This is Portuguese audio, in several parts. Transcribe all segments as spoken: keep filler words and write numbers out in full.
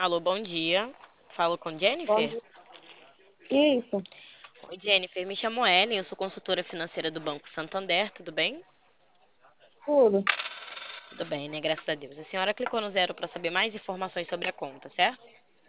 Alô, bom dia. Falo com Bom Jennifer? dia. Isso, Oi, Jennifer. Me chamo Ellen, eu sou consultora financeira do Banco Santander, tudo bem? tudo. Tudo bem, né? Graças a Deus. A senhora clicou no zero para saber mais informações sobre a conta, certo?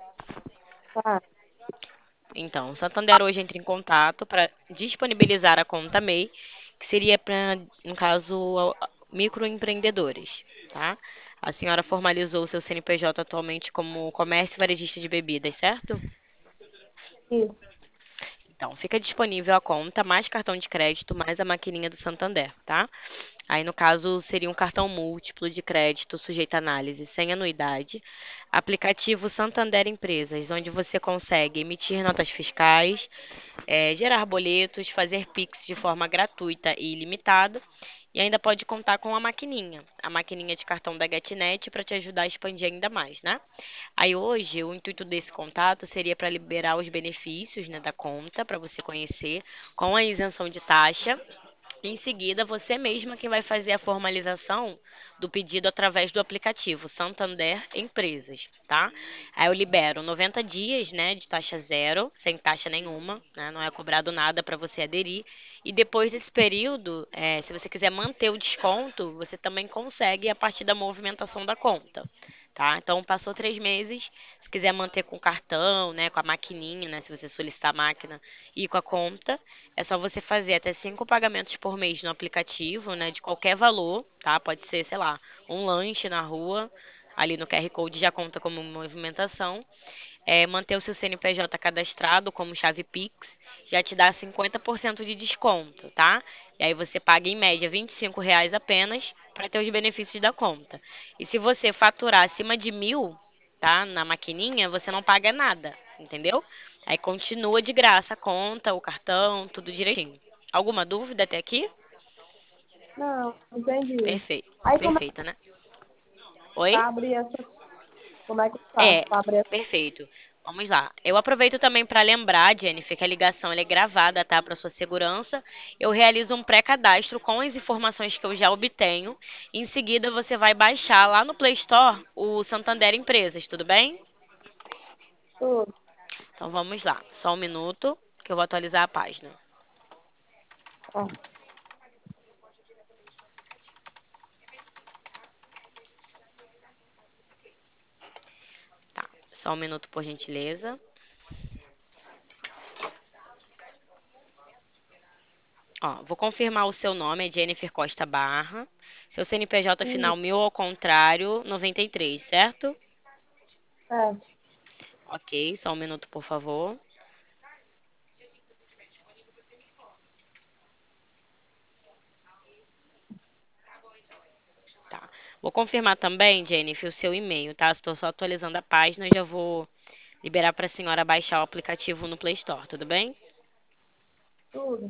Tá, Então, o Santander hoje entra em contato para disponibilizar a conta M E I, que seria para, no caso, a- microempreendedores, tá? A senhora formalizou o seu C N P J atualmente como comércio varejista de bebidas, certo? isso, Então, fica disponível a conta, mais cartão de crédito, mais a maquininha do Santander, tá? Aí, no caso, seria um cartão múltiplo de crédito sujeito à análise sem anuidade. Aplicativo Santander Empresas, onde você consegue emitir notas fiscais, eh, gerar boletos, fazer Pix de forma gratuita e ilimitada. E ainda pode contar com a maquininha, a maquininha de cartão da GetNet para te ajudar a expandir ainda mais, né? Aí hoje, o intuito desse contato seria para liberar os benefícios, né, da conta, para você conhecer, com a isenção de taxa. Em seguida, você mesma quem vai fazer a formalização do pedido através do aplicativo Santander Empresas, tá? Aí eu libero noventa dias, né, de taxa zero, sem taxa nenhuma, né, não é cobrado nada para você aderir. E depois desse período, eh, se você quiser manter o desconto, você também consegue a partir da movimentação da conta. Tá? Então, passou três meses. Se quiser manter com o cartão, né, com a maquininha, né, se você solicitar a máquina e com a conta, é só você fazer até cinco pagamentos por mês no aplicativo, né, de qualquer valor, tá? Pode ser, sei lá, um lanche na rua, ali no Q R Code já conta como movimentação. É, manter o seu C N P J cadastrado como chave Pix já te dá cinquenta por cento de desconto, tá? E aí você paga em média vinte e cinco reais apenas para ter os benefícios da conta. E se você faturar acima de mil, tá? Na maquininha, você não paga nada, entendeu? Aí continua de graça a conta, o cartão, tudo direitinho. Alguma dúvida até aqui? não, entendi. Perfeito. Aí como é que Perfeita, né? Oi? tá abrir essa, como é que faz É, para abrir essa? perfeito. Vamos lá. Eu aproveito também para lembrar, Jennifer, que a ligação ela é gravada, tá? Para sua segurança. Eu realizo um pré-cadastro com as informações que eu já obtenho. Em seguida, você vai baixar lá no Play Store o Santander Empresas, tudo bem? Tudo. Então vamos lá. Só um minuto que eu vou atualizar a página. Tá, Tá. Só um minuto, por gentileza. Ó, vou confirmar o seu nome, é Jennifer Costa Barra. Seu C N P J e, final mil ao contrário, noventa e três, certo? é, Ok, só um minuto, por favor. Tá. Vou confirmar também, Jennifer, o seu e-mail, tá? Estou só atualizando a página, já vou liberar para a senhora baixar o aplicativo no Play Store, tudo bem? tudo.